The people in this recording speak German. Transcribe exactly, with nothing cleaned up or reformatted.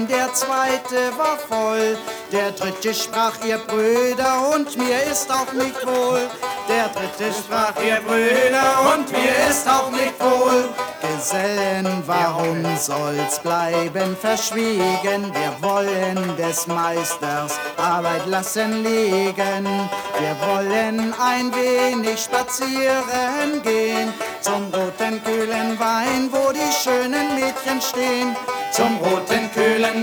Der zweite war voll, der dritte sprach, ihr Brüder, und mir ist auch nicht wohl. Der dritte sprach, ihr Brüder, und mir ist auch nicht wohl. Gesellen, warum soll's bleiben verschwiegen? Wir wollen des Meisters Arbeit lassen liegen. Wir wollen ein wenig spazieren gehen, zum roten, kühlen Wein, wo die schönen Mädchen stehen. Zum roten, kühlen